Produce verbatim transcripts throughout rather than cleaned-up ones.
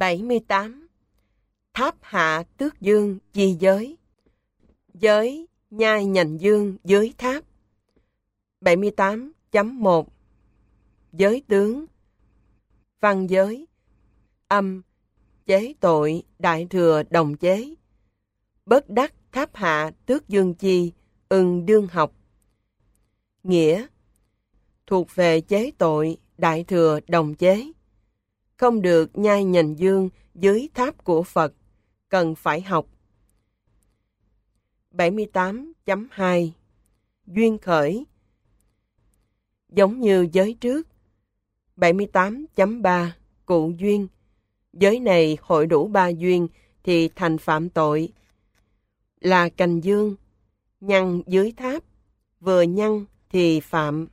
bảy mươi tám. Tháp hạ tước dương chi giới. Giới nhai nhành dương dưới tháp. bảy mươi tám chấm một. Giới tướng. Văn giới. Âm. Chế tội đại thừa đồng chế. Bất đắc tháp hạ tước dương chi, ưng đương học. Nghĩa. Thuộc về chế tội đại thừa đồng chế. Không được nhai nhành dương dưới tháp của Phật, cần phải học. bảy mươi tám chấm hai. Duyên khởi. Giống như giới trước. bảy mươi tám chấm ba. Cụ duyên. Giới này hội đủ ba duyên thì thành phạm tội. Là cành dương, nhăn dưới tháp, vừa nhăn thì phạm.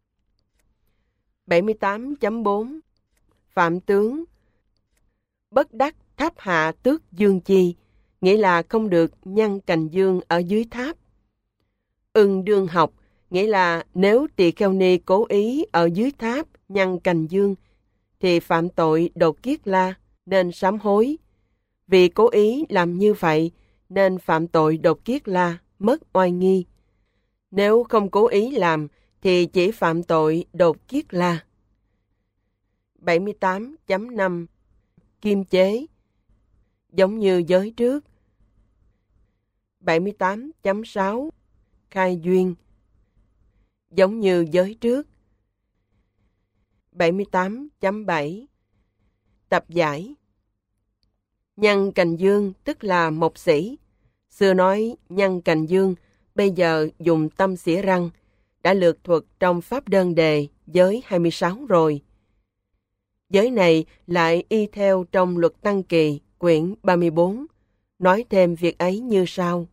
bảy mươi tám chấm bốn. Phạm tướng. Bất đắc tháp hạ tước dương chi, nghĩa là không được nhăn cành dương ở dưới tháp. Ưng đương học, nghĩa là nếu tỳ kheo ni cố ý ở dưới tháp nhăn cành dương, thì phạm tội đột kiết la, nên sám hối. Vì cố ý làm như vậy, nên phạm tội đột kiết la, mất oai nghi. Nếu không cố ý làm, thì chỉ phạm tội đột kiết la. bảy mươi tám chấm năm. Kim chế. Giống như giới trước. bảy mươi tám chấm sáu. Khai duyên. Giống như giới trước. bảy mươi tám chấm bảy. Tập giải. Nhăn cành dương tức là mộc sĩ. Xưa nói nhăn cành dương, bây giờ dùng tâm xỉa răng, đã lược thuật trong Pháp Đơn Đề, giới hai mươi sáu rồi. Giới này lại y theo trong Luật Tăng Kỳ, quyển ba mươi bốn, nói thêm việc ấy như sau.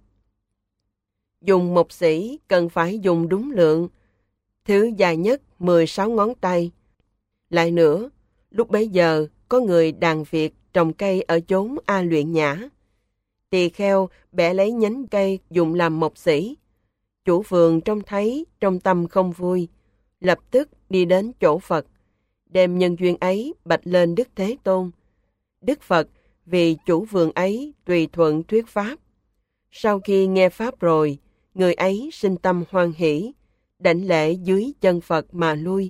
Dùng mộc sĩ cần phải dùng đúng lượng, thứ dài nhất mười sáu ngón tay. Lại nữa, lúc bấy giờ có người đàn Việt trồng cây ở chốn A Luyện Nhã. Tỳ kheo bẻ lấy nhánh cây dùng làm mộc sĩ. Chủ vườn trông thấy trong tâm không vui, lập tức đi đến chỗ Phật, đem nhân duyên ấy bạch lên Đức Thế Tôn. Đức Phật vì chủ vườn ấy tùy thuận thuyết pháp. Sau khi nghe pháp rồi, người ấy sinh tâm hoan hỷ, đảnh lễ dưới chân Phật mà lui.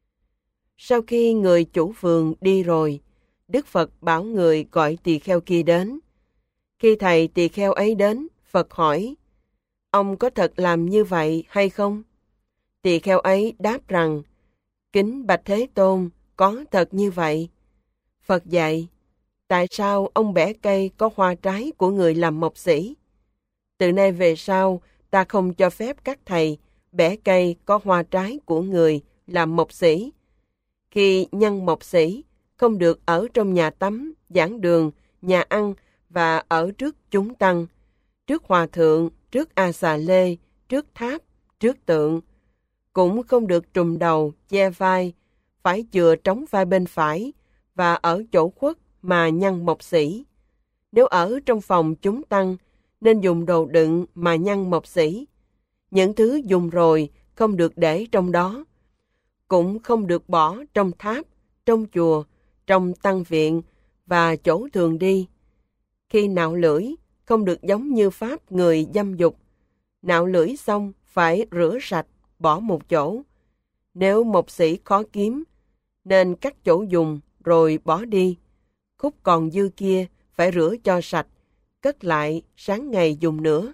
Sau khi người chủ vườn đi rồi, Đức Phật bảo người gọi tỳ kheo kia đến. Khi thầy tỳ kheo ấy đến, Phật hỏi, ông có thật làm như vậy hay không? Tỳ kheo ấy đáp rằng, kính bạch Thế Tôn, có thật như vậy. Phật dạy, tại sao ông bẻ cây có hoa trái của người làm mộc sĩ? Từ nay về sau, ta không cho phép các thầy bẻ cây có hoa trái của người làm mộc sĩ. Khi nhăn mộc sĩ, không được ở trong nhà tắm, giảng đường, nhà ăn và ở trước chúng tăng, trước hòa thượng, trước A Xà Lê, trước tháp, trước tượng. Cũng không được trùm đầu, che vai, phải chừa trống vai bên phải và ở chỗ khuất mà nhăn mộc sĩ. Nếu ở trong phòng chúng tăng, nên dùng đồ đựng mà nhăn mộc sĩ. Những thứ dùng rồi không được để trong đó. Cũng không được bỏ trong tháp, trong chùa, trong tăng viện và chỗ thường đi. Khi nạo lưỡi, không được giống như pháp người dâm dục. Nạo lưỡi xong phải rửa sạch, bỏ một chỗ. Nếu mộc sĩ khó kiếm, nên cắt chỗ dùng rồi bỏ đi. Khúc còn dư kia phải rửa cho sạch, cất lại sáng ngày dùng nữa.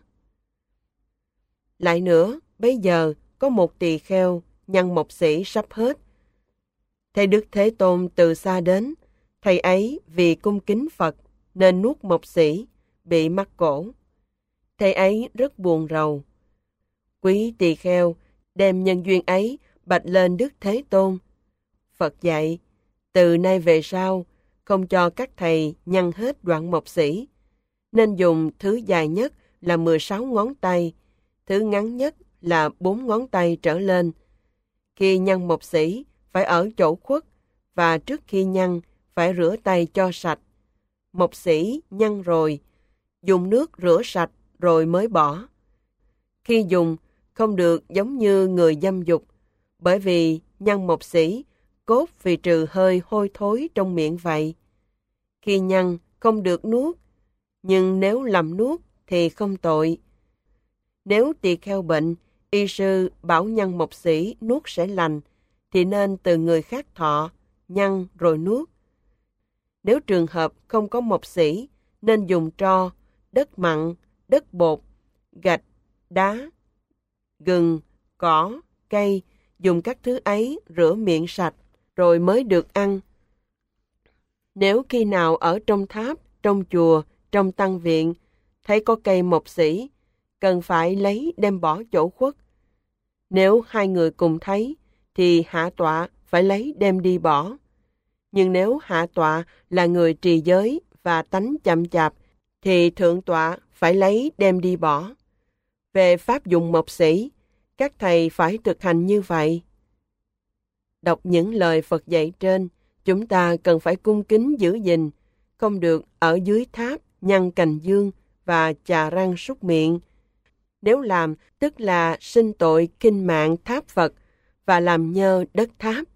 Lại nữa, bây giờ có một tỳ kheo nhăn mộc sĩ sắp hết. Thầy Đức Thế Tôn từ xa đến, thầy ấy vì cung kính Phật nên nuốt mộc sĩ, bị mắc cổ. Thầy ấy rất buồn rầu. Quý tỳ kheo đem nhân duyên ấy bạch lên Đức Thế Tôn. Phật dạy, từ nay về sau, không cho các thầy nhăn hết đoạn mộc sĩ, nên dùng thứ dài nhất là mười sáu ngón tay, thứ ngắn nhất là bốn ngón tay trở lên. Khi nhăn mộc sĩ, phải ở chỗ khuất, và trước khi nhăn, phải rửa tay cho sạch. Mộc sĩ nhăn rồi, dùng nước rửa sạch rồi mới bỏ. Khi dùng, không được giống như người dâm dục, bởi vì nhăn mộc sĩ, cốt vì trừ hơi hôi thối trong miệng vậy. Khi nhăn không được nuốt, nhưng nếu làm nuốt thì không tội. Nếu tỳ kheo bệnh, y sư bảo nhân mộc sĩ nuốt sẽ lành, thì nên từ người khác thọ, nhăn rồi nuốt. Nếu trường hợp không có mộc sĩ, nên dùng tro, đất mặn, đất bột, gạch, đá, gừng, cỏ, cây, dùng các thứ ấy rửa miệng sạch, rồi mới được ăn. Nếu khi nào ở trong tháp, trong chùa, trong tăng viện, thấy có cây mộc sĩ, cần phải lấy đem bỏ chỗ khuất. Nếu hai người cùng thấy, thì hạ tọa phải lấy đem đi bỏ. Nhưng nếu hạ tọa là người trì giới và tánh chậm chạp, thì thượng tọa phải lấy đem đi bỏ. Về pháp dụng mộc sĩ, các thầy phải thực hành như vậy. Đọc những lời Phật dạy trên, chúng ta cần phải cung kính giữ gìn, không được ở dưới tháp, nhăn cành dương và chà răng súc miệng. Nếu làm, tức là sinh tội khinh mạng tháp Phật và làm nhơ đất tháp.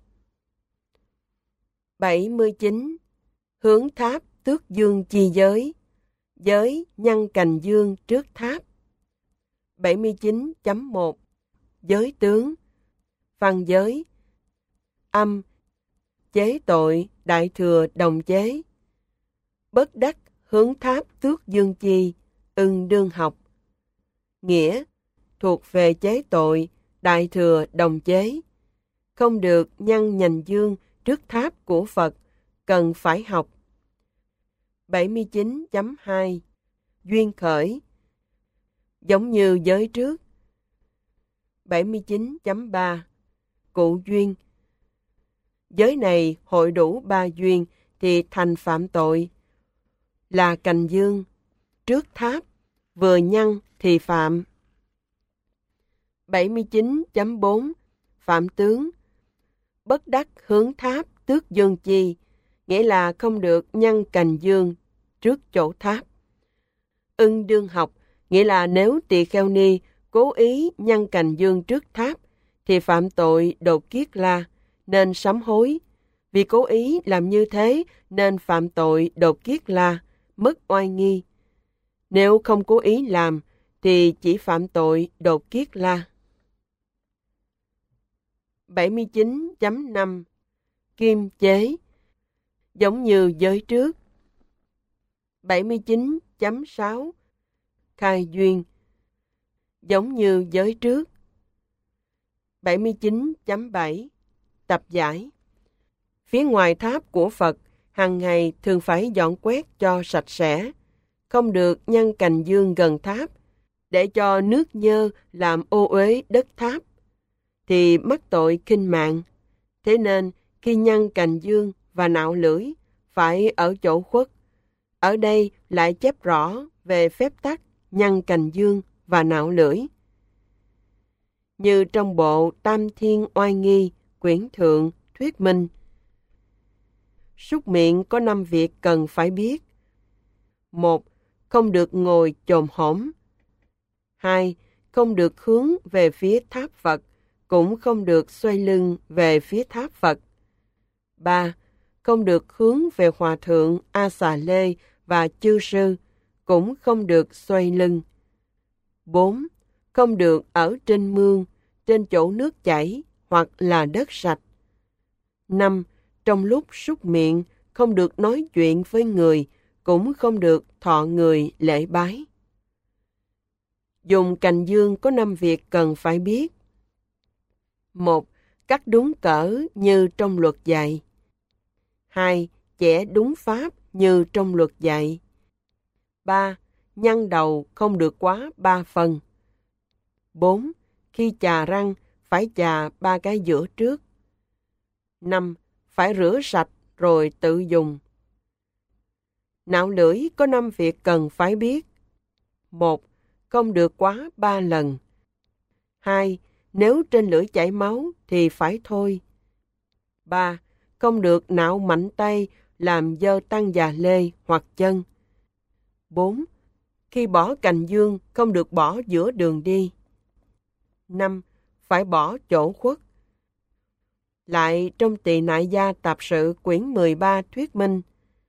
bảy mươi chín. Hướng tháp tước dương chi giới. Giới nhăn cành dương trước tháp. bảy mươi chín chấm một. Giới tướng. Văn giới. Âm. Chế tội, đại thừa đồng chế. Bất đắc hướng tháp tước dương chi, ưng đương học. Nghĩa, thuộc về chế tội, đại thừa đồng chế. Không được nhăn nhành dương trước tháp của Phật, cần phải học. bảy mươi chín chấm hai. Duyên khởi. Giống như giới trước. bảy mươi chín chấm ba. Cụ duyên. Giới này hội đủ ba duyên thì thành phạm tội. Là cành dương, trước tháp, vừa nhăn thì phạm. bảy mươi chín chấm bốn. Phạm tướng. Bất đắc hướng tháp tước dương chi, nghĩa là không được nhăn cành dương trước chỗ tháp. Ưng đương học, nghĩa là nếu tỳ kheo ni cố ý nhăn cành dương trước tháp, thì phạm tội đột kiết la, nên sám hối. Vì cố ý làm như thế nên phạm tội đột kiết la, mất oai nghi. Nếu không cố ý làm, thì chỉ phạm tội đột kiết la. bảy mươi chín chấm năm. Kim chế. Giống như giới trước. bảy mươi chín chấm sáu. Khai duyên. Giống như giới trước. bảy mươi chín chấm bảy. Tập giải. Phía ngoài tháp của Phật, hàng ngày thường phải dọn quét cho sạch sẽ, không được nhăn cành dương gần tháp, để cho nước nhơ làm ô uế đất tháp, thì mắc tội khinh mạng. Thế nên, khi nhăn cành dương và nạo lưỡi, phải ở chỗ khuất. Ở đây lại chép rõ về phép tắc nhăn cành dương và nạo lưỡi. Như trong bộ Tam Thiên Oai Nghi, quyển thượng, thuyết minh. Súc miệng có năm việc cần phải biết. Một, không được ngồi chồm hổm. Hai, không được hướng về phía tháp Phật, cũng không được xoay lưng về phía tháp Phật. Ba, không được hướng về Hòa Thượng A Xà Lê và Chư Sư, cũng không được xoay lưng. Bốn, không được ở trên mương, trên chỗ nước chảy hoặc là đất sạch. Năm, trong lúc súc miệng, không được nói chuyện với người, cũng không được thọ người lễ bái. Dùng cành dương có năm việc cần phải biết. Một, cắt đúng cỡ như trong luật dạy. Hai, chẻ đúng pháp như trong luật dạy. Ba, nhăn đầu không được quá ba phần. Bốn, khi chà răng phải chà ba cái giữa trước. Năm, phải rửa sạch rồi tự dùng. Nạo lưỡi có năm việc cần phải biết. Một, không được quá ba lần. Hai, nếu trên lưỡi chảy máu thì phải thôi. Ba, không được nạo mạnh tay làm dơ tăng già lê hoặc chân. Bốn, khi bỏ cành dương không được bỏ giữa đường đi. Năm, phải bỏ chỗ khuất. Lại trong Tỳ Nại Gia Tạp Sự quyển mười ba thuyết minh,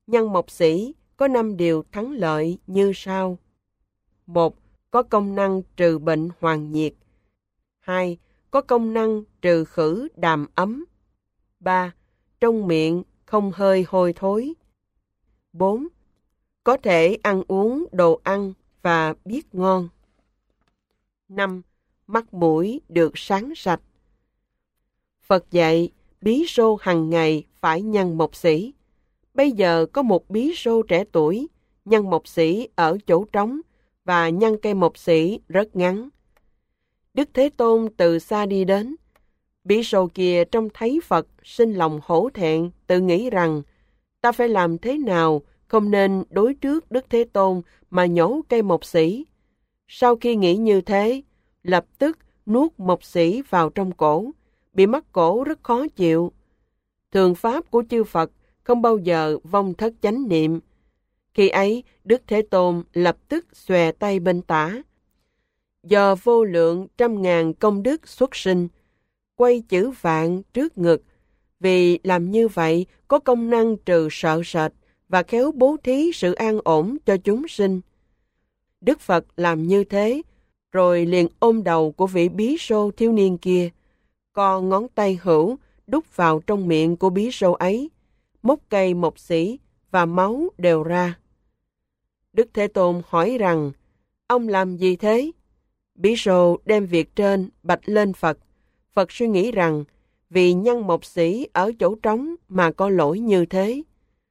Nhân mộc sĩ có năm điều thắng lợi như sau. Một, có công năng trừ bệnh hoàn nhiệt. Hai, có công năng trừ khử đàm ấm. Ba, trong miệng không hơi hôi thối. Bốn, có thể ăn uống đồ ăn và biết ngon. Năm, mắt mũi được sáng sạch. Phật dạy bí sô hằng ngày phải nhân mộc sĩ. Bây giờ có một bí sô trẻ tuổi, nhân mộc sĩ ở chỗ trống và nhân cây mộc sĩ rất ngắn. Đức Thế Tôn từ xa đi đến. Bí sô kia trông thấy Phật sinh lòng hổ thẹn, tự nghĩ rằng ta phải làm thế nào, không nên đối trước Đức Thế Tôn mà nhổ cây mộc sĩ. Sau khi nghĩ như thế, lập tức nuốt mộc sĩ vào trong cổ, bị mắc cổ rất khó chịu. Thường pháp của chư Phật không bao giờ vong thất chánh niệm. Khi ấy, Đức Thế Tôn lập tức xòe tay bên tả. Do vô lượng trăm ngàn công đức xuất sinh, quay chữ vạn trước ngực, vì làm như vậy có công năng trừ sợ sệt và khéo bố thí sự an ổn cho chúng sinh. Đức Phật làm như thế, rồi liền ôm đầu của vị bí sô thiếu niên kia, co ngón tay hữu đút vào trong miệng của bí sô ấy, móc cây mộc sĩ và máu đều ra. Đức Thế Tôn hỏi rằng, ông làm gì thế? Bí sô đem việc trên bạch lên Phật. Phật suy nghĩ rằng, vì nhân mộc sĩ ở chỗ trống mà có lỗi như thế.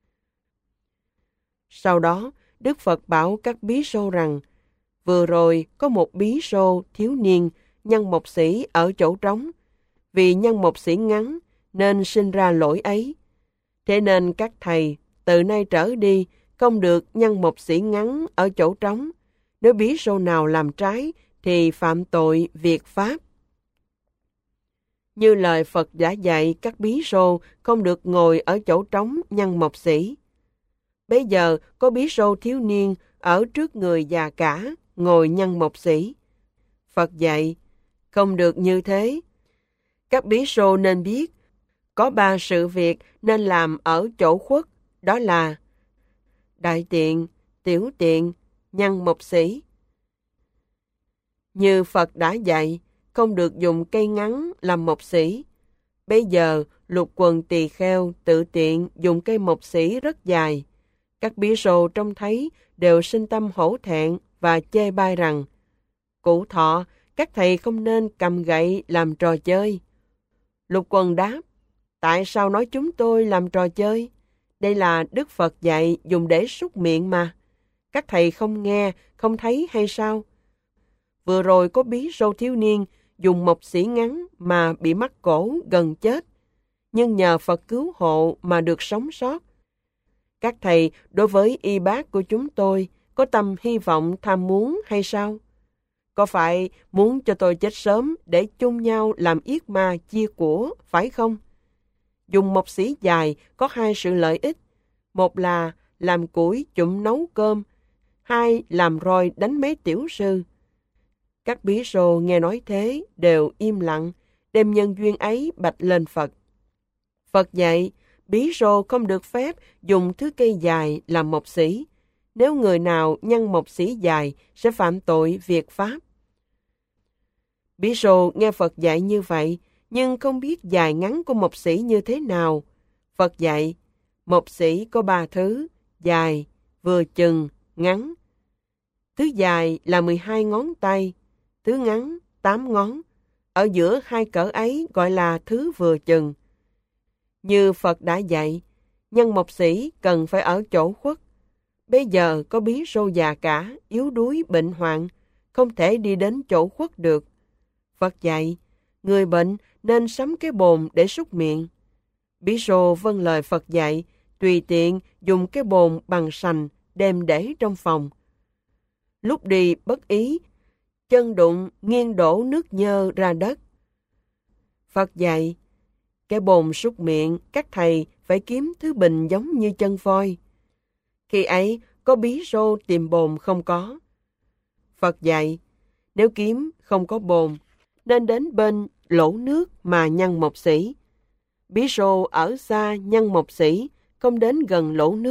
Sau đó, Đức Phật bảo các bí sô rằng, vừa rồi có một bí sô thiếu niên nhân mộc sĩ ở chỗ trống, vì nhân mộc sĩ ngắn nên sinh ra lỗi ấy. Thế nên các thầy từ nay trở đi không được nhân mộc sĩ ngắn ở chỗ trống. Nếu bí sô nào làm trái thì phạm tội việc pháp. Như lời Phật đã dạy các bí sô không được ngồi ở chỗ trống nhân mộc sĩ. Bây giờ có bí sô thiếu niên ở trước người già cả ngồi nhân mộc sĩ. Phật dạy, không được như thế. Các bí sô nên biết, có ba sự việc nên làm ở chỗ khuất, đó là đại tiện, tiểu tiện, nhân mộc sĩ. Như Phật đã dạy, không được dùng cây ngắn làm mộc sĩ. Bây giờ, lục quần tỳ kheo tự tiện dùng cây mộc sĩ rất dài. Các bí sô trông thấy đều sinh tâm hổ thẹn và chê bai rằng, cụ thọ, các thầy không nên cầm gậy làm trò chơi. Lục quần đáp, tại sao nói chúng tôi làm trò chơi? Đây là Đức Phật dạy dùng để súc miệng mà. Các thầy không nghe, không thấy hay sao? Vừa rồi có bí sô thiếu niên dùng mộc sĩ ngắn mà bị mắc cổ gần chết, nhưng nhờ Phật cứu hộ mà được sống sót. Các thầy đối với y bác của chúng tôi có tâm hy vọng tham muốn hay sao? Có phải muốn cho tôi chết sớm để chung nhau làm yết ma chia của, phải không? Dùng mộc sĩ dài có hai sự lợi ích. Một là làm củi chụm nấu cơm, hai làm roi đánh mấy tiểu sư. Các bí sô nghe nói thế đều im lặng, đem nhân duyên ấy bạch lên Phật. Phật dạy, bí sô không được phép dùng thứ cây dài làm mộc sĩ. Nếu người nào nhân mộc sĩ dài sẽ phạm tội việc pháp. Bí sô nghe Phật dạy như vậy, nhưng không biết dài ngắn của mộc sĩ như thế nào. Phật dạy, mộc sĩ có ba thứ, dài, vừa chừng, ngắn. Thứ dài là mười hai ngón tay, thứ ngắn, tám ngón. Ở giữa hai cỡ ấy gọi là thứ vừa chừng. Như Phật đã dạy, nhân mộc sĩ cần phải ở chỗ khuất. Bây giờ có bí sô già cả, yếu đuối, bệnh hoạn, không thể đi đến chỗ khuất được. Phật dạy, người bệnh nên sắm cái bồn để súc miệng. Bí sô vâng lời Phật dạy, tùy tiện dùng cái bồn bằng sành đem để trong phòng. Lúc đi bất ý, chân đụng nghiêng đổ nước nhơ ra đất. Phật dạy, cái bồn súc miệng các thầy phải kiếm thứ bình giống như chân voi. Khi ấy có bí sô tìm bồn không có. Phật dạy, nếu kiếm không có bồn, nên đến bên lỗ nước mà nhân mộc sĩ. Bí sô ở xa nhân mộc sĩ, không đến gần lỗ nước,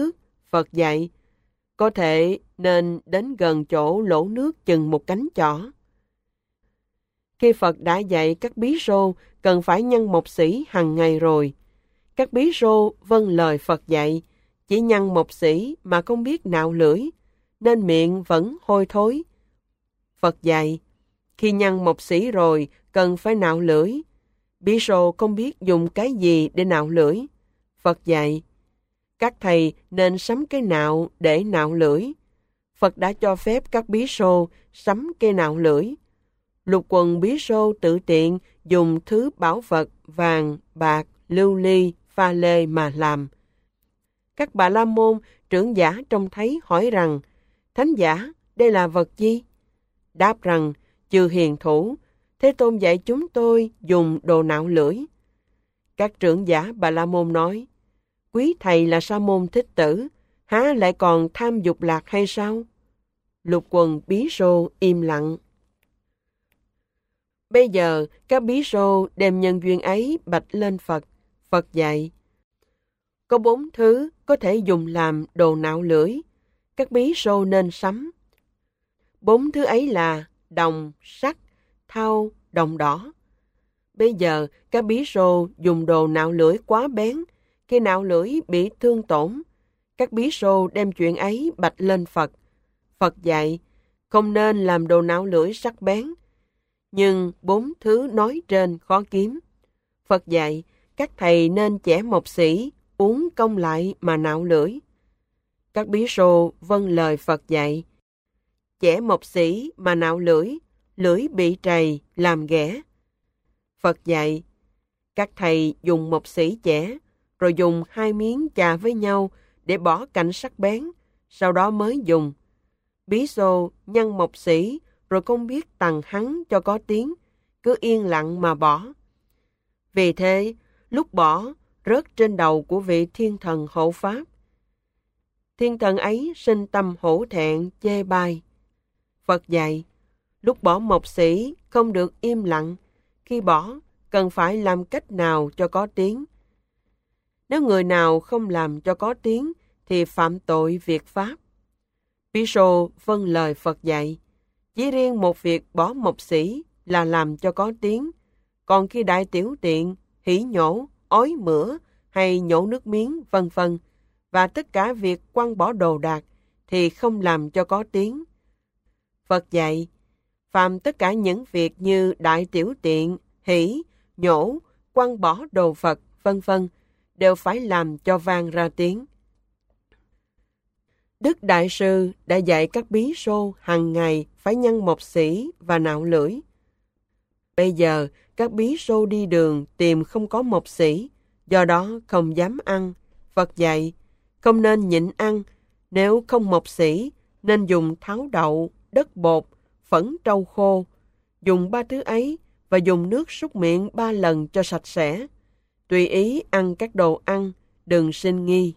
Phật dạy, có thể nên đến gần chỗ lỗ nước chừng một cánh chỏ. Khi Phật đã dạy các bí xô cần phải nhăn mộc xỉ hàng ngày rồi, các bí xô vâng lời Phật dạy, chỉ nhăn mộc xỉ mà không biết nạo lưỡi, nên miệng vẫn hôi thối. Phật dạy, khi nhăn mộc xỉ rồi cần phải nạo lưỡi. Bí xô không biết dùng cái gì để nạo lưỡi. Phật dạy, các thầy nên sắm cái nạo để nạo lưỡi. Phật đã cho phép các bí xô sắm cây nạo lưỡi. Lục quần bí xô tự tiện dùng thứ bảo vật vàng, bạc, lưu ly, pha lê mà làm. Các bà la môn trưởng giả trông thấy hỏi rằng, Thánh giả, đây là vật gì? Đáp rằng, chư hiền thủ, Thế Tôn dạy chúng tôi dùng đồ nạo lưỡi. Các trưởng giả bà la môn nói, quý thầy là Sa môn Thích Tử, há lại còn tham dục lạc hay sao? Lục quần bí xô im lặng. Bây giờ, các bí xô đem nhân duyên ấy bạch lên Phật. Phật dạy, có bốn thứ có thể dùng làm đồ nạo lưỡi. Các bí xô nên sắm. Bốn thứ ấy là đồng, sắt, thau, đồng đỏ. Bây giờ, các bí xô dùng đồ nạo lưỡi quá bén. Khi nạo lưỡi bị thương tổn, các bí xô đem chuyện ấy bạch lên Phật. Phật dạy, không nên làm đồ nạo lưỡi sắc bén. Nhưng bốn thứ nói trên khó kiếm. Phật dạy, các thầy nên chẻ mộc xỉ, uống công lại mà nạo lưỡi. Các bí xô vâng lời Phật dạy. Chẻ mộc xỉ mà nạo lưỡi, lưỡi bị trầy, làm ghẻ. Phật dạy, các thầy dùng mộc xỉ chẻ, rồi dùng hai miếng chà với nhau để bỏ cạnh sắc bén, sau đó mới dùng. Bí xô nhăn mộc xỉ, rồi không biết tằng hắn cho có tiếng, cứ yên lặng mà bỏ. Vì thế, lúc bỏ, rớt trên đầu của vị thiên thần hộ pháp. Thiên thần ấy sinh tâm hổ thẹn, chê bai. Phật dạy, lúc bỏ mộc xỉ không được im lặng, khi bỏ, cần phải làm cách nào cho có tiếng. Nếu người nào không làm cho có tiếng, thì phạm tội việc pháp. Bí xô vâng lời Phật dạy, chỉ riêng một việc bỏ mộc xỉ là làm cho có tiếng, còn khi đại tiểu tiện, hỉ nhổ, ói mửa hay nhổ nước miếng, vân vân, và tất cả việc quăng bỏ đồ đạc thì không làm cho có tiếng. Phật dạy, phạm tất cả những việc như đại tiểu tiện, hỉ, nhổ, quăng bỏ đồ Phật, vân vân, đều phải làm cho vang ra tiếng. Đức Đại Sư đã dạy các bí xô hàng ngày phải nhăn mộc xỉ và nạo lưỡi. Bây giờ, các bí xô đi đường tìm không có mộc xỉ, do đó không dám ăn. Phật dạy, không nên nhịn ăn, nếu không mộc xỉ, nên dùng tháo đậu, đất bột, phẫn trâu khô. Dùng ba thứ ấy và dùng nước súc miệng ba lần cho sạch sẽ. Tùy ý ăn các đồ ăn, đừng sinh nghi.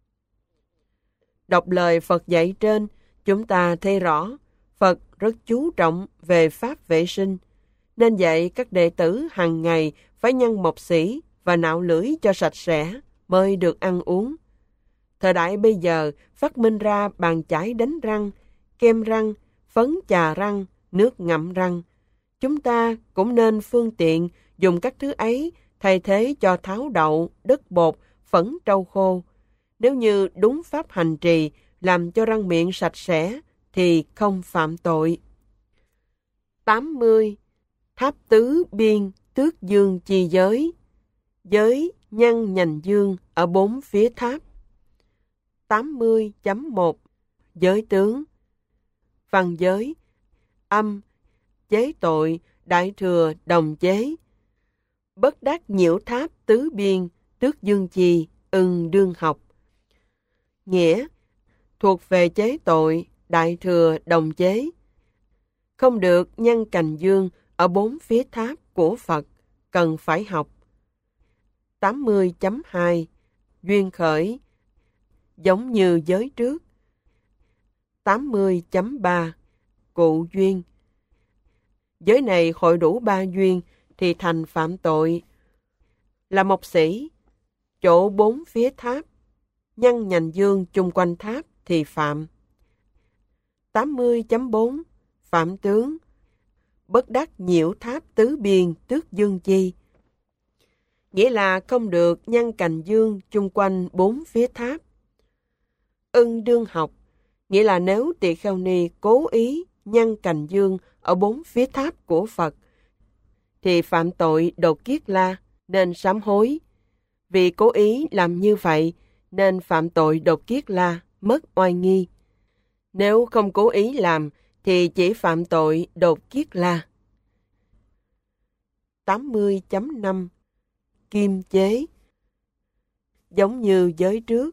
Đọc lời Phật dạy trên, chúng ta thấy rõ Phật rất chú trọng về pháp vệ sinh, nên dạy các đệ tử hàng ngày phải nhăn mộc xỉ và nạo lưỡi cho sạch sẽ mới được ăn uống. Thời đại bây giờ phát minh ra bàn chải đánh răng, kem răng, phấn chà răng, nước ngậm răng. Chúng ta cũng nên phương tiện dùng các thứ ấy thay thế cho tháo đậu, đất bột, phẫn trâu khô. Nếu như đúng pháp hành trì làm cho răng miệng sạch sẽ thì không phạm tội. tám mươi. Tháp tứ biên tước dương chi giới. Giới nhăn nhành dương ở bốn phía tháp. tám mươi chấm một. Giới tướng. Văn giới. Âm. Chế tội. Đại thừa đồng chế. Bất đắc nhiễu tháp tứ biên tước dương chi ưng đương học. Nghĩa. Thuộc về chế tội. Đại thừa đồng chế. Không được nhăn cành dương ở bốn phía tháp của Phật, cần phải học. tám mươi chấm hai. Duyên khởi. Giống như giới trước. tám mươi chấm ba. Cụ duyên. Giới này hội đủ ba duyên thì thành phạm tội. Là mộc sĩ, chỗ bốn phía tháp, nhăn nhành dương chung quanh tháp thì phạm. tám mươi chấm bốn Phạm tướng. Bất đắc nhiễu tháp tứ biên tước dương chi. Nghĩa là không được nhăn cành dương chung quanh bốn phía tháp. Ưng đương học. Nghĩa là nếu tỳ kheo ni cố ý nhăn cành dương ở bốn phía tháp của Phật, thì phạm tội đột kiết la, nên sám hối. Vì cố ý làm như vậy, nên phạm tội đột kiết la, mất oai nghi. Nếu không cố ý làm, thì chỉ phạm tội đột kiết la. tám mươi chấm năm Kim chế. Giống như giới trước.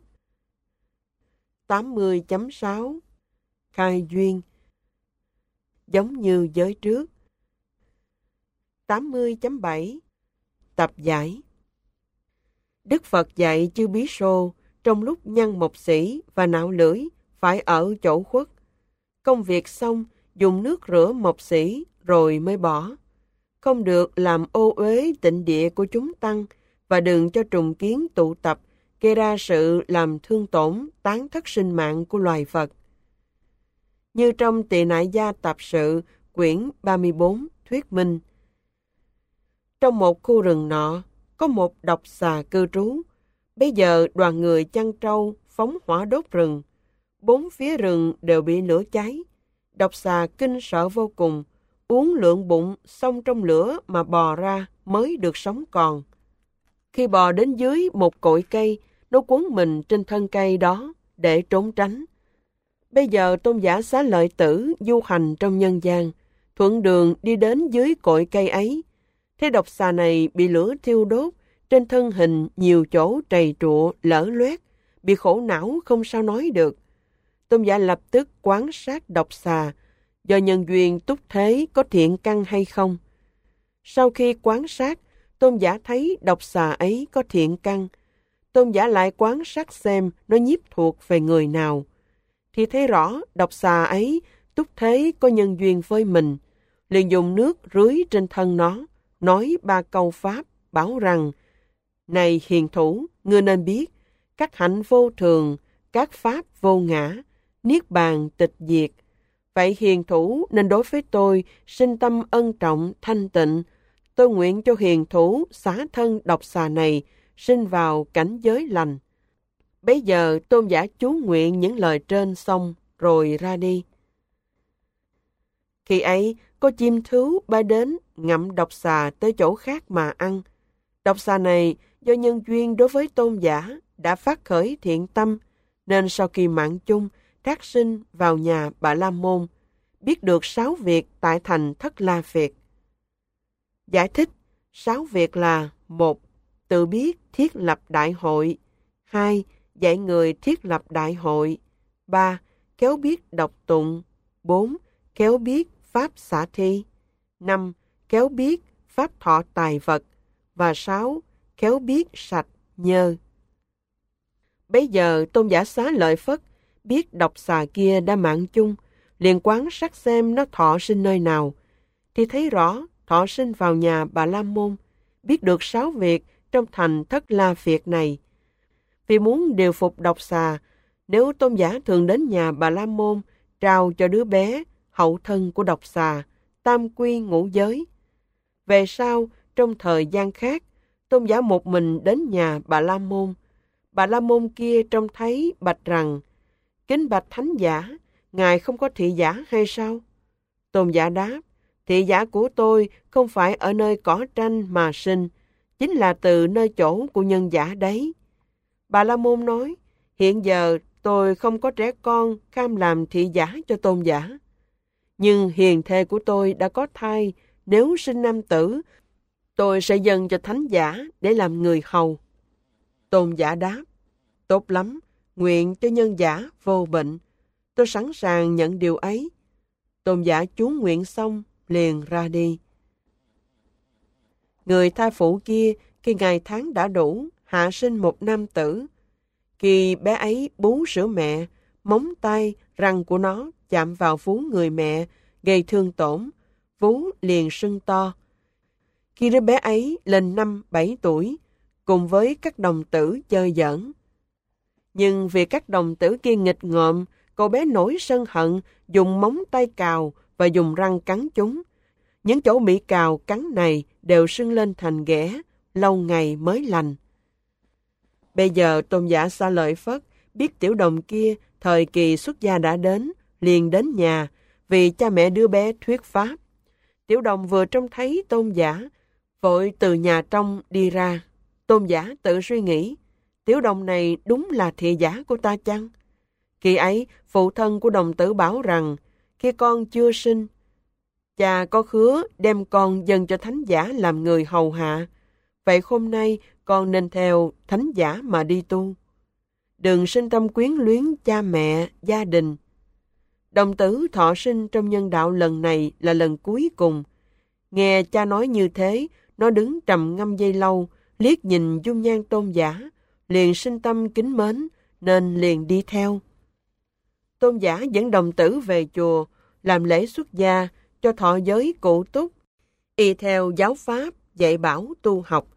tám mươi chấm sáu Khai duyên. Giống như giới trước. tám mươi chấm bảy Tập giải. Đức Phật dạy chư bí xô trong lúc nhăn mộc xỉ và nạo lưỡi phải ở chỗ khuất. Công việc xong, dùng nước rửa mộc xỉ rồi mới bỏ. Không được làm ô uế tịnh địa của chúng tăng và đừng cho trùng kiến tụ tập gây ra sự làm thương tổn tán thất sinh mạng của loài Phật. Như trong Tỳ Nại Gia Tập Sự, quyển ba mươi bốn thuyết minh. Trong một khu rừng nọ, có một độc xà cư trú. Bây giờ đoàn người chăn trâu phóng hỏa đốt rừng. Bốn phía rừng đều bị lửa cháy. Độc xà kinh sợ vô cùng, uống lượng bụng xông trong lửa mà bò ra mới được sống còn. Khi bò đến dưới một cội cây, nó quấn mình trên thân cây đó để trốn tránh. Bây giờ Tôn giả Xá Lợi Tử du hành trong nhân gian, thuận đường đi đến dưới cội cây ấy. Thế độc xà này bị lửa thiêu đốt, trên thân hình nhiều chỗ trầy trụa, lở loét, bị khổ não không sao nói được. Tôn giả lập tức quan sát độc xà, do nhân duyên túc thế có thiện căn hay không. Sau khi quan sát, Tôn giả thấy độc xà ấy có thiện căn. Tôn giả lại quan sát xem nó nhiếp thuộc về người nào. Thì thấy rõ độc xà ấy túc thế có nhân duyên với mình. Liền dùng nước rưới trên thân nó, nói ba câu pháp, bảo rằng: Này hiền thủ, ngươi nên biết, các hạnh vô thường, các pháp vô ngã, niết bàn tịch diệt. Vậy hiền thủ nên đối với tôi sinh tâm ân trọng thanh tịnh. Tôi nguyện cho hiền thủ xá thân độc xà này sinh vào cảnh giới lành. Bấy giờ Tôn giả chú nguyện những lời trên xong rồi ra đi. Khi ấy có chim thú bay đến ngậm độc xà tới chỗ khác mà ăn. Độc xà này do nhân duyên đối với Tôn giả đã phát khởi thiện tâm, nên sau khi mạng chung thác sinh vào nhà Bà La Môn, biết được sáu việc tại thành Thất La Phiệt. Giải thích sáu việc là: một. Tự biết thiết lập đại hội. Hai. Dạy người thiết lập đại hội. Ba. Khéo biết đọc tụng. Bốn. Khéo biết pháp xả thi. Năm. Khéo biết pháp thọ tài vật. Và sáu. Khéo biết sạch nhơ. Bấy giờ Tôn giả Xá Lợi Phất biết độc xà kia đã mạng chung, liền quan sát xem nó thọ sinh nơi nào, thì thấy rõ thọ sinh vào nhà Bà La Môn, biết được sáu việc trong thành Thất La Phiệt này. Vì muốn điều phục độc xà, nếu Tôn giả thường đến nhà Bà La Môn trao cho đứa bé hậu thân của độc xà tam quy ngũ giới. Về sau, trong thời gian khác, Tôn giả một mình đến nhà Bà La Môn. Bà La Môn kia trông thấy bạch rằng: Kính bạch thánh giả, ngài không có thị giả hay sao? Tôn giả đáp: Thị giả của tôi không phải ở nơi cỏ tranh mà sinh, chính là từ nơi chỗ của nhân giả đấy. Bà La Môn nói: Hiện giờ tôi không có trẻ con kham làm thị giả cho tôn giả. Nhưng hiền thê của tôi đã có thai, nếu sinh nam tử, tôi sẽ dâng cho thánh giả để làm người hầu. Tôn giả đáp: Tốt lắm, nguyện cho nhân giả vô bệnh. Tôi sẵn sàng nhận điều ấy. Tôn giả chú nguyện xong, liền ra đi. Người thai phụ kia, khi ngày tháng đã đủ, hạ sinh một nam tử. Khi bé ấy bú sữa mẹ, móng tay, răng của nó chạm vào vú người mẹ, gây thương tổn, vú liền sưng to. Khi đứa bé ấy lên năm bảy tuổi, cùng với các đồng tử chơi giỡn, Nhưng vì các đồng tử kia nghịch ngợm, cậu bé nổi sân hận, dùng móng tay cào và dùng răng cắn chúng. Những chỗ bị cào cắn này đều sưng lên thành ghẻ, lâu ngày mới lành. Bây giờ Tôn giả Xá Lợi Phất biết tiểu đồng kia thời kỳ xuất gia đã đến, liền đến nhà, vì cha mẹ đứa bé thuyết pháp. Tiểu đồng vừa trông thấy Tôn giả, vội từ nhà trong đi ra. Tôn giả tự suy nghĩ, tiểu đồng này đúng là thị giả của ta chăng? Khi ấy, phụ thân của đồng tử bảo rằng, khi con chưa sinh, cha có hứa đem con dâng cho thánh giả làm người hầu hạ. Vậy hôm nay con nên theo thánh giả mà đi tu. Đừng sinh tâm quyến luyến cha mẹ, gia đình. Đồng tử thọ sinh trong nhân đạo lần này là lần cuối cùng. Nghe cha nói như thế, nó đứng trầm ngâm giây lâu, liếc nhìn dung nhan Tôn giả, liền sinh tâm kính mến, nên liền đi theo. Tôn giả dẫn đồng tử về chùa, làm lễ xuất gia, cho thọ giới cụ túc, y theo giáo pháp, dạy bảo tu học.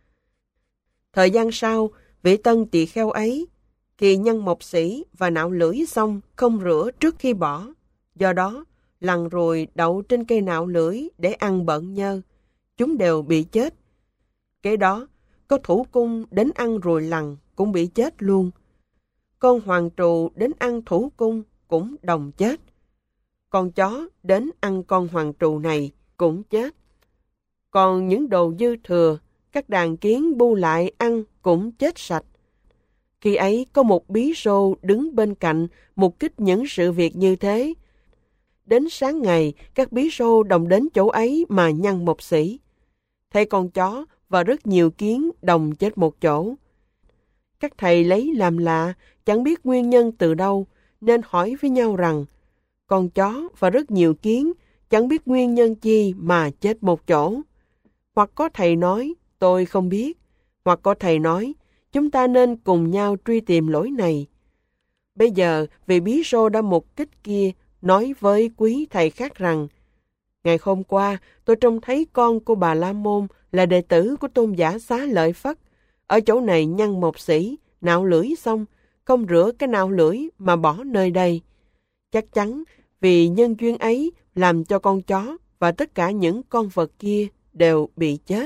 Thời gian sau, vị tân tỳ kheo ấy, khi nhân mộc sĩ và nạo lưỡi xong không rửa trước khi bỏ, do đó lằn ruồi đậu trên cây nạo lưỡi để ăn bợn nhơ, chúng đều bị chết. Kế đó, có thủ cung đến ăn ruồi lằn cũng bị chết luôn. Con hoàng trù đến ăn thủ cung cũng đồng chết. Con chó đến ăn con hoàng trù này cũng chết. Còn những đồ dư thừa, các đàn kiến bu lại ăn cũng chết sạch. Khi ấy có một bí xô đứng bên cạnh mục kích những sự việc như thế. Đến sáng ngày, các bí xô đồng đến chỗ ấy mà nhăn mộc sĩ. Thấy con chó và rất nhiều kiến đồng chết một chỗ. Các thầy lấy làm lạ, chẳng biết nguyên nhân từ đâu, nên hỏi với nhau rằng, con chó và rất nhiều kiến, chẳng biết nguyên nhân chi mà chết một chỗ. Hoặc có thầy nói, tôi không biết. Hoặc có thầy nói, chúng ta nên cùng nhau truy tìm lỗi này. Bây giờ, vị bí xô đã mục kích kia nói với quý thầy khác rằng, ngày hôm qua tôi trông thấy con của Bà La Môn là đệ tử của Tôn giả Xá Lợi Phất. Ở chỗ này nhăn mộc sĩ, nạo lưỡi xong, không rửa cái nạo lưỡi mà bỏ nơi đây. Chắc chắn vì nhân duyên ấy làm cho con chó và tất cả những con vật kia đều bị chết.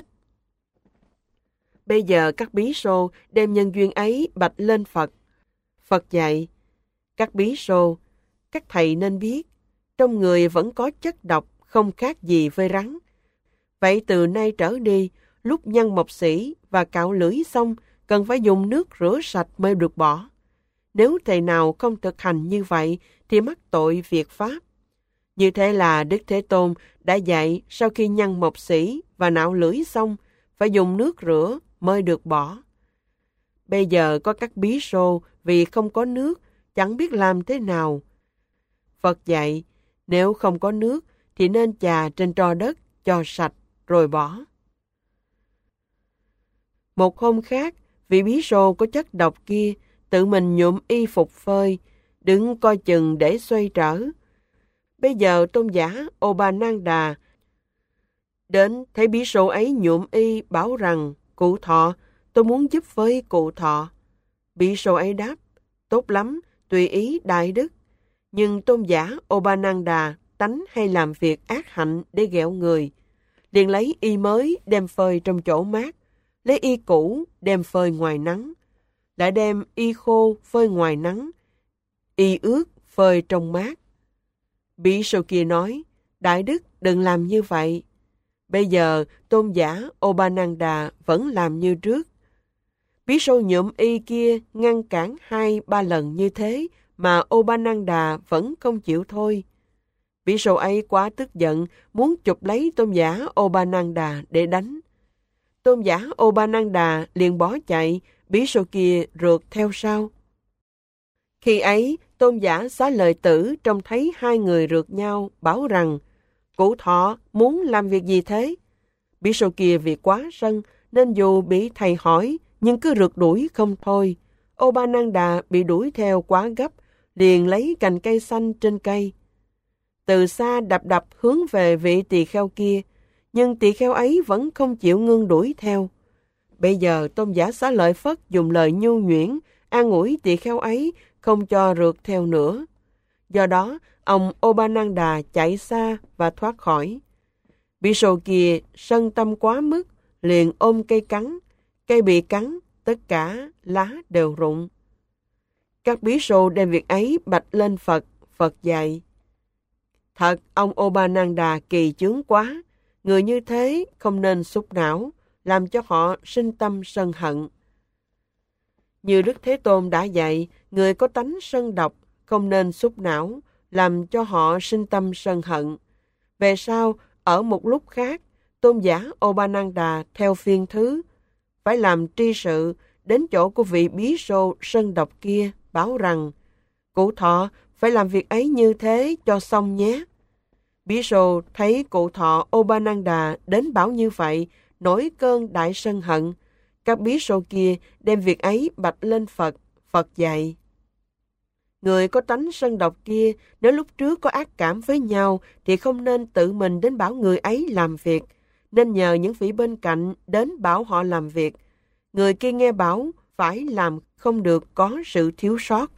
Bây giờ các bí xô đem nhân duyên ấy bạch lên Phật. Phật dạy, các bí xô, các thầy nên biết, trong người vẫn có chất độc không khác gì với rắn. Vậy từ nay trở đi, lúc nhăn mộc sĩ và cạo lưỡi xong, cần phải dùng nước rửa sạch mới được bỏ. Nếu thầy nào không thực hành như vậy, thì mắc tội việc pháp. Như thế là Đức Thế Tôn đã dạy sau khi nhăn mộc sĩ và nạo lưỡi xong, phải dùng nước rửa mới được bỏ. Bây giờ có các bí xô vì không có nước, chẳng biết làm thế nào. Phật dạy, nếu không có nước thì nên chà trên tro đất cho sạch rồi bỏ. Một hôm khác, vị bí xô có chất độc kia tự mình nhuộm y phục phơi, đứng coi chừng để xoay trở. Bây giờ tôn giả Obananda đến thấy bí xô ấy nhuộm y, bảo rằng, cụ thọ, tôi muốn giúp với cụ thọ. Bí xô ấy đáp, tốt lắm, tùy ý đại đức. Nhưng tôn giả Obananda tánh hay làm việc ác hạnh để ghẹo người. Liền lấy y mới đem phơi trong chỗ mát, lấy y cũ đem phơi ngoài nắng, lại đem y khô phơi ngoài nắng, y ướt phơi trong mát. Bí xô kia nói, đại đức đừng làm như vậy. Bây giờ tôn giả Obananda vẫn làm như trước. Bí xô nhuộm y kia ngăn cản hai ba lần như thế mà Obananda vẫn không chịu thôi. Bí xô ấy quá tức giận, muốn chụp lấy tôn giả Obananda để đánh. Tôn giả Obananda liền bỏ chạy, bí xô kia rượt theo sau. Khi ấy, tôn giả Xá Lợi Tử trông thấy hai người rượt nhau, bảo rằng, cụ thọ muốn làm việc gì thế? Bí xô kia vì quá sân, nên dù bị thầy hỏi, nhưng cứ rượt đuổi không thôi. Obananda bị đuổi theo quá gấp, liền lấy cành cây xanh trên cây. Từ xa đập đập hướng về vị tỳ kheo kia, nhưng tỳ kheo ấy vẫn không chịu ngưng đuổi theo. Bây giờ tôn giả Xá Lợi Phất dùng lời nhu nhuyễn, an ủi tỳ kheo ấy không cho rượt theo nữa. Do đó, ông Obananda chạy xa và thoát khỏi. Bỉ Sô kia sân tâm quá mức, liền ôm cây cắn. Cây bị cắn, tất cả lá đều rụng. Các Bỉ Sô đem việc ấy bạch lên Phật. Phật dạy: thật, ông Obananda kỳ chướng quá. Người như thế không nên xúc não, làm cho họ sinh tâm sân hận. Như Đức Thế Tôn đã dạy, người có tánh sân độc không nên xúc não, làm cho họ sinh tâm sân hận. Về sau, ở một lúc khác, tôn giả Obananda theo phiên thứ, phải làm tri sự đến chỗ của vị Bí Sô sân độc kia, báo rằng: cụ thọ phải làm việc ấy như thế cho xong nhé. Bí Sô thấy cụ thọ Obananda đến bảo như vậy, nổi cơn đại sân hận. Các Bí Sô kia đem việc ấy bạch lên Phật. Phật dạy: người có tánh sân độc kia, nếu lúc trước có ác cảm với nhau, thì không nên tự mình đến bảo người ấy làm việc, nên nhờ những vị bên cạnh đến bảo họ làm việc. Người kia nghe bảo phải làm, không được có sự thiếu sót.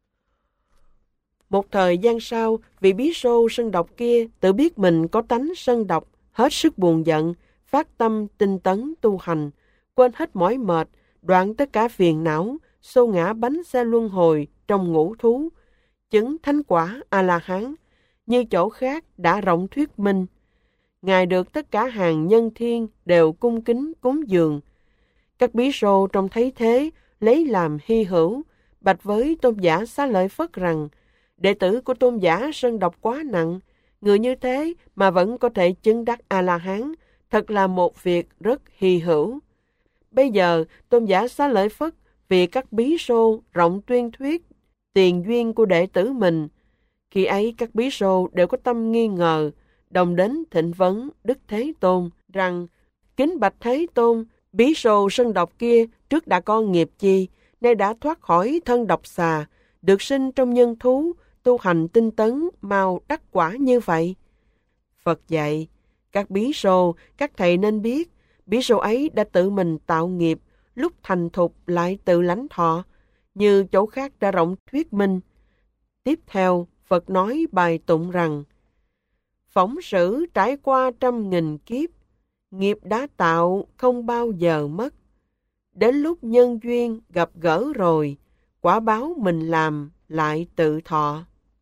Một thời gian sau, vị Bí Sô sân độc kia tự biết mình có tánh sân độc, hết sức buồn giận, phát tâm tinh tấn tu hành, quên hết mỏi mệt, đoạn tất cả phiền não, xô ngã bánh xe luân hồi trong ngũ thú, chứng thánh quả A-la-hán, như chỗ khác đã rộng thuyết minh. Ngài được tất cả hàng nhân thiên đều cung kính cúng dường. Các Bí Sô trông thấy thế, lấy làm hy hữu, bạch với tôn giả Xá Lợi Phất rằng: đệ tử của tôn giả sân độc quá nặng, người như thế mà vẫn có thể chứng đắc A-la-hán, thật là một việc rất hy hữu. Bây giờ, tôn giả Xá Lợi Phất vì các Bí Sô rộng tuyên thuyết tiền duyên của đệ tử mình. Khi ấy các Bí Sô đều có tâm nghi ngờ, đồng đến thịnh vấn Đức Thế Tôn rằng: kính bạch Thế Tôn, Bí Sô sân độc kia trước đã có nghiệp chi, nay đã thoát khỏi thân độc xà, được sinh trong nhân thú, tu hành tinh tấn, mau đắc quả như vậy. Phật dạy: các Bí Sô, các thầy nên biết, Bí Sô ấy đã tự mình tạo nghiệp, lúc thành thục lại tự lãnh thọ, như chỗ khác đã rộng thuyết minh. Tiếp theo, Phật nói bài tụng rằng: phỏng sử trải qua trăm nghìn kiếp, nghiệp đã tạo không bao giờ mất. Đến lúc nhân duyên gặp gỡ rồi, quả báo mình làm lại tự thọ.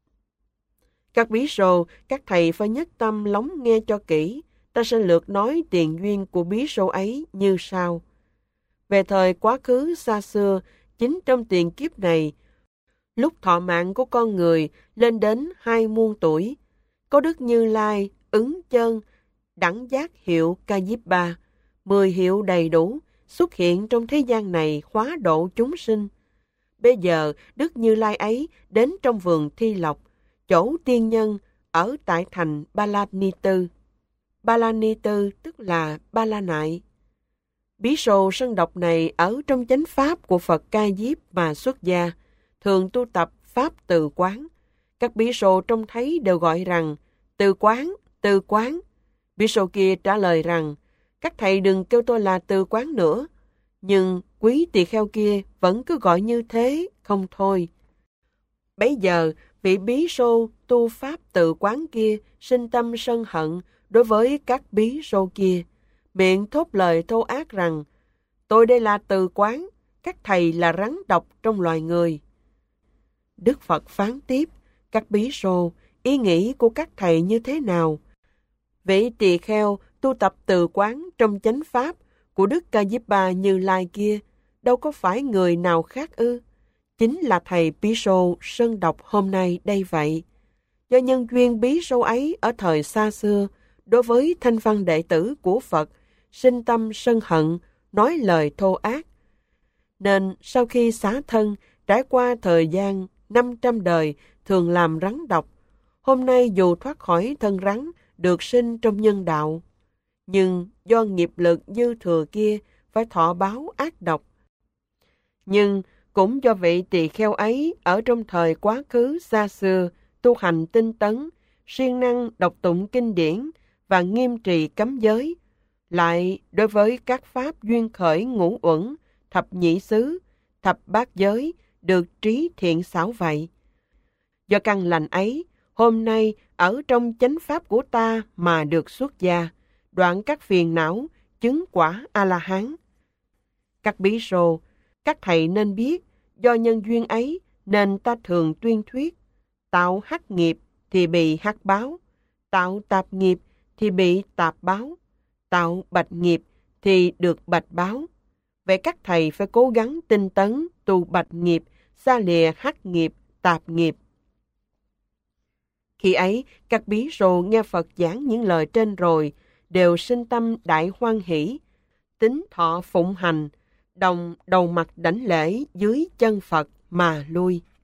Các Bí Sô, các thầy phải nhất tâm lắng nghe cho kỹ. Ta sẽ lược nói tiền duyên của Bí Sô ấy như sau. Về thời quá khứ xa xưa, chính trong tiền kiếp này, lúc thọ mạng của con người lên đến hai muôn tuổi, có Đức Như Lai, ứng chân, đẳng giác hiệu Ca Diếp Ba, mười hiệu đầy đủ, xuất hiện trong thế gian này hóa độ chúng sinh. Bây giờ, Đức Như Lai ấy đến trong vườn Thi Lộc, chỗ tiên nhân ở tại thành Ba La Ni Tư. Ba La Ni Tư tức là Ba La Nại. Bí Sô sân độc này ở trong chánh pháp của Phật Ca Diếp mà xuất gia, thường tu tập pháp từ quán. Các Bí Sô trông thấy đều gọi rằng: từ quán, từ quán. Bí Sô kia trả lời rằng: các thầy đừng kêu tôi là từ quán nữa. Nhưng quý tỳ kheo kia vẫn cứ gọi như thế, không thôi. Bấy giờ, vị Bí Sô tu pháp tự quán kia sinh tâm sân hận đối với các Bí Sô kia, miệng thốt lời thô ác rằng: tôi đây là từ quán, các thầy là rắn độc trong loài người. Đức Phật phán tiếp: các Bí Sô, ý nghĩ của các thầy như thế nào? Vị tỳ kheo tu tập từ quán trong chánh pháp của Đức Ca Diếp Ba Như Lai kia, đâu có phải người nào khác ư? Chính là thầy Bí Sô sân độc hôm nay đây vậy. Do nhân duyên Bí Sô ấy ở thời xa xưa, đối với thanh văn đệ tử của Phật, sinh tâm sân hận, nói lời thô ác. Nên sau khi xá thân, trải qua thời gian năm trăm đời, thường làm rắn độc. Hôm nay dù thoát khỏi thân rắn, được sinh trong nhân đạo, nhưng do nghiệp lực dư thừa kia, phải thọ báo ác độc. Nhưng cũng do vị tỳ kheo ấy ở trong thời quá khứ xa xưa, tu hành tinh tấn, siêng năng đọc tụng kinh điển và nghiêm trì cấm giới, lại đối với các pháp duyên khởi ngũ uẩn, thập nhị xứ, thập bát giới được trí thiện xảo vậy. Do căn lành ấy, hôm nay ở trong chánh pháp của ta mà được xuất gia, đoạn các phiền não, chứng quả A-la-hán. Các bí sô, các thầy nên biết, do nhân duyên ấy nên ta thường tuyên thuyết, tạo hắc nghiệp thì bị hắc báo, tạo tạp nghiệp thì bị tạp báo, tạo bạch nghiệp thì được bạch báo. Vậy các thầy phải cố gắng tinh tấn, tu bạch nghiệp, xa lìa hắc nghiệp, tạp nghiệp. Khi ấy, các bí sô nghe Phật giảng những lời trên rồi, đều sinh tâm đại hoan hỷ, tính thọ phụng hành, đồng đầu mặt đảnh lễ dưới chân Phật mà lui.